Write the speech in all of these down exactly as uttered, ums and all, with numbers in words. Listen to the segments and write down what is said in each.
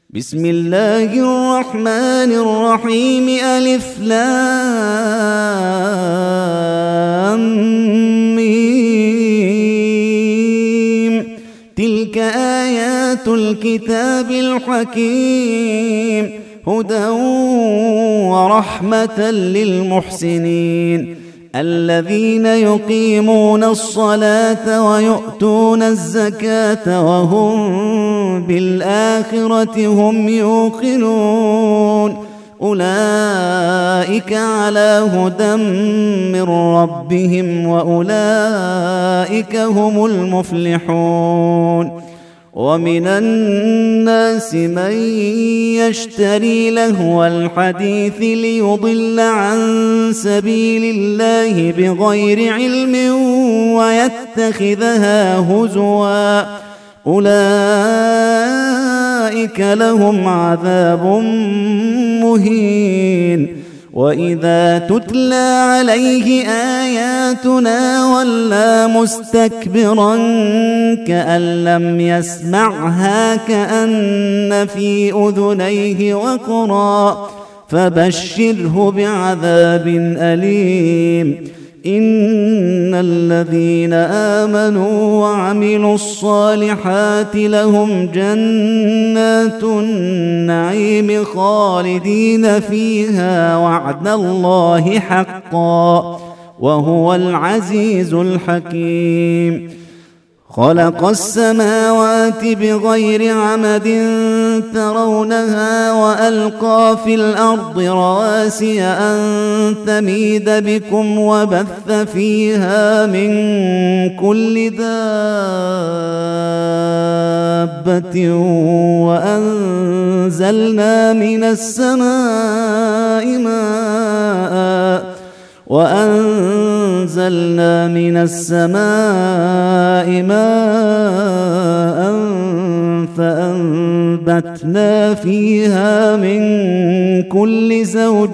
بسم الله الرحمن الرحيم ألف لام ميم تلك آيات الكتاب الحكيم هدى ورحمة للمحسنين الذين يقيمون الصلاة ويؤتون الزكاة وهم بالآخرة هم يوقنون أولئك على هدى من ربهم وأولئك هم المفلحون ومن الناس من يشتري لهو الحديث ليضل عن سبيل الله بغير علم ويتخذها هزوا أولئك لهم عذاب مهين وإذا تتلى عليه آياتنا ولى مستكبرا كأن لم يسمعها كأن في أذنيه وقرا فبشره بعذاب أليم إن الذين آمنوا وعملوا الصالحات لهم جنات النعيم خالدين فيها وعد الله حقا وهو العزيز الحكيم خلق السماوات بغير عمد ترونها وألقى في الأرض رواسي أن تميد بكم وبث فيها من كل دابة وأنزلنا من السماء ماء وأنزلنا من السماء ماء فأنبتنا فيها من كل زوج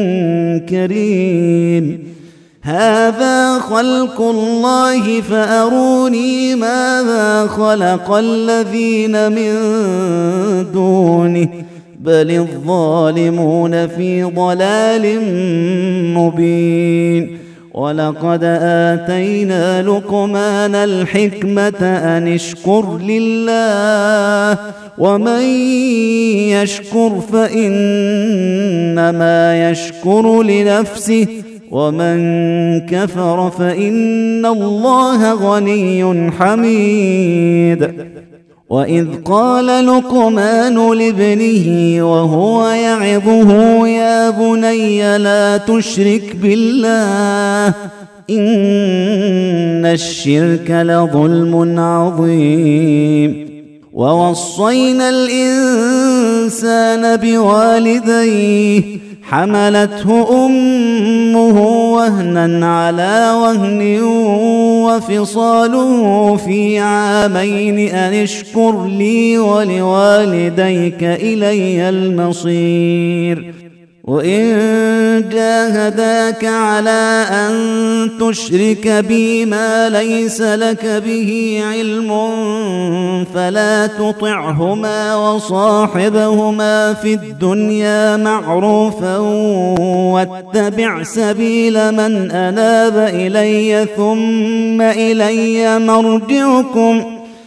كريم هذا خلق الله فأروني ماذا خلق الذين من دونه بل الظالمون في ضلال مبين ولقد آتينا لقمان الحكمة أن اشكر لله ومن يشكر فإنما يشكر لنفسه ومن كفر فإن الله غني حميد وإذ قال لقمان لابنه وهو يعظه يا بني لا تشرك بالله إن الشرك لظلم عظيم ووصينا الإنسان بوالديه حملته أمه وهنا على وهن وفصاله في عامين أن اشكر لي ولوالديك إلي المصير وإن جاهداك على أن تشرك بي ما ليس لك به علم فلا تطعهما وصاحبهما في الدنيا معروفا واتبع سبيل من أناب إلي ثم إلي مرجعكم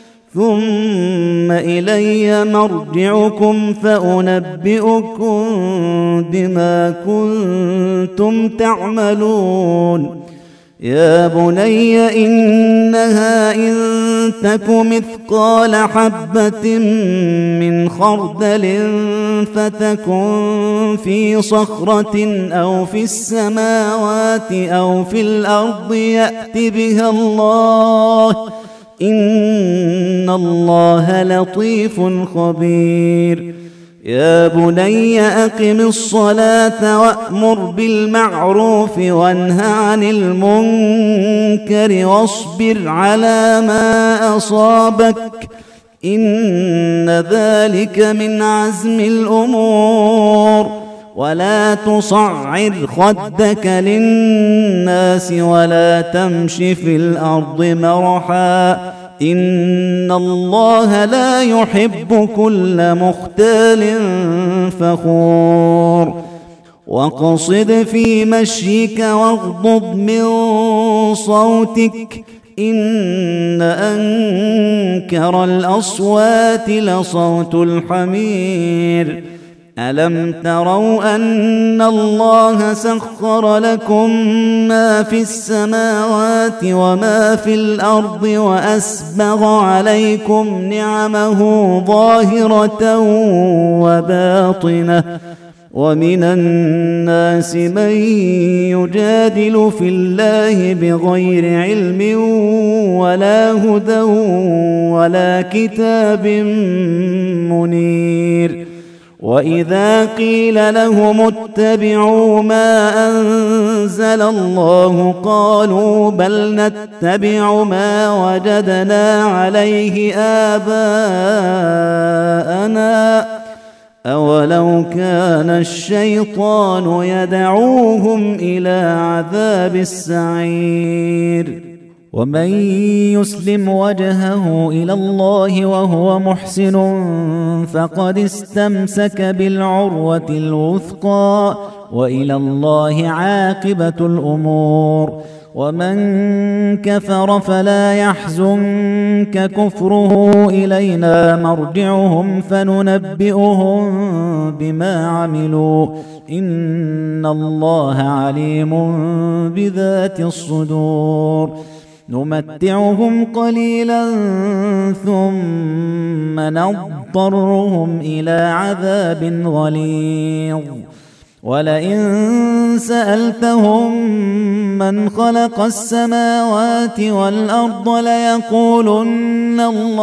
ثم إلي مرجعكم فأنبئكم بما كنتم تعملون يا بني إنها إن تك مثقال حبة من خردل فتكن في صخرة أو في السماوات أو في الأرض يأت بها الله إن الله لطيف خبير يا بني أقم الصلاة وأمر بالمعروف وانه عن المنكر واصبر على ما أصابك إن ذلك من عزم الأمور ولا تصعر خدك للناس ولا تمش في الأرض مرحا إن الله لا يحب كل مختال فخور واقصد في مشيك واغضض من صوتك إن أنكر الأصوات لصوت الحمير ألم تروا أن الله سخر لكم ما في السماوات وما في الأرض وأسبغ عليكم نعمه ظاهرة وباطنة ومن الناس من يجادل في الله بغير علم ولا هدى ولا كتاب منير وإذا قيل لهم اتبعوا ما أنزل الله قالوا بل نتبع ما وجدنا عليه آباءنا أولو كان الشيطان يدعوهم إلى عذاب السعير ومن يسلم وجهه إلى الله وهو محسن فقد استمسك بالعروة الوثقى وإلى الله عاقبة الأمور ومن كفر فلا يحزنك كفره إلينا مرجعهم فننبئهم بما عملوا إن الله عليم بذات الصدور نمتعهم قليلا ثم نضطرهم إلى عذاب غليظ ولئن سألتهم من خلق السماوات والأرض ليقولن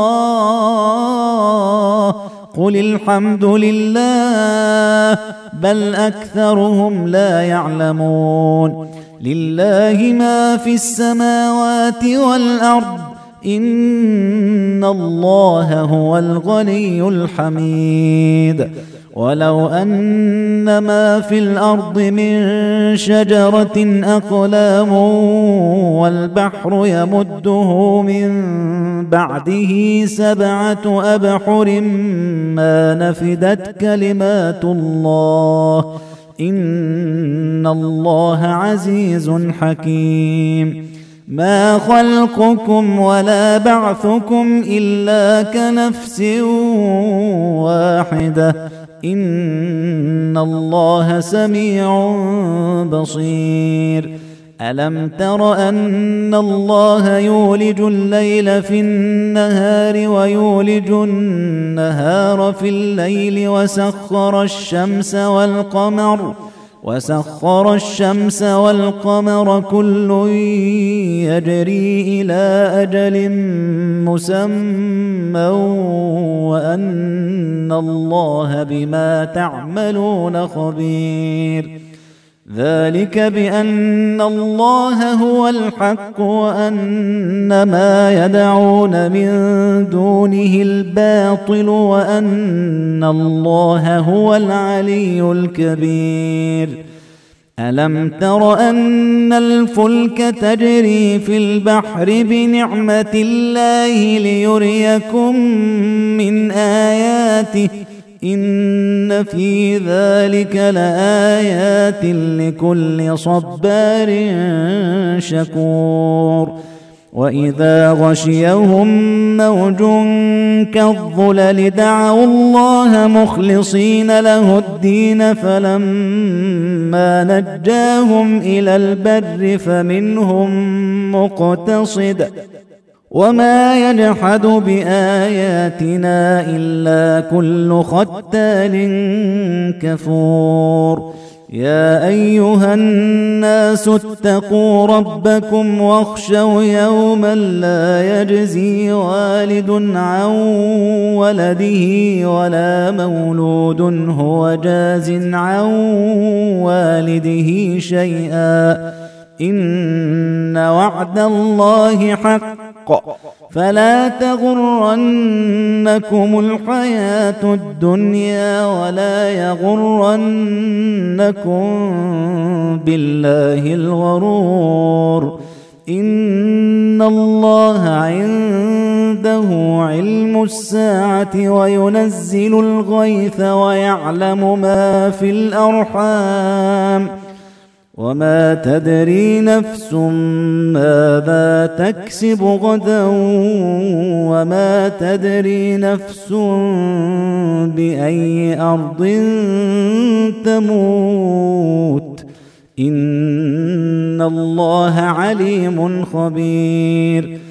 الله قل الحمد لله بل أكثرهم لا يعلمون لله ما في السماوات والأرض إن الله هو الغني الحميد ولو أن ما في الأرض من شجرة أقلام والبحر يمده من بعده سبعة أبحر ما نفدت كلمات الله إن الله عزيز حكيم ما خلقكم ولا بعثكم إلا كنفس واحدة إن الله سميع بصير ألم تر أن الله يولج الليل في النهار ويولج النهار في الليل وسخر الشمس والقمر وسخر الشمس والقمر كل يجري إلى أجل مسمى وأن الله بما تعملون خبير ذلك بأن الله هو الحق وأن ما يدعون من دونه الباطل وأن الله هو العلي الكبير ألم تر أن الفلك تجري في البحر بنعمة الله ليريكم من آياته إن في ذلك لآيات لكل صبار شكور وإذا غشيهم موج كالظلل دعوا الله مخلصين له الدين فلما نجاهم إلى البر فمنهم مقتصد وما يجحد بآياتنا إلا كل ختال كفور يا أيها الناس اتقوا ربكم واخشوا يوما لا يجزي والد عن ولده ولا مولود هو جاز عن والده شيئا إن وعد الله حق فلا تغرنكم الحياة الدنيا ولا يغرنكم بالله الغرور إن الله عند عنده علم الساعة وينزل الغيث ويعلم ما في الأرحام وما تدري نفس ماذا تكسب غدا وما تدري نفس بأي أرض تموت إن الله عليم خبير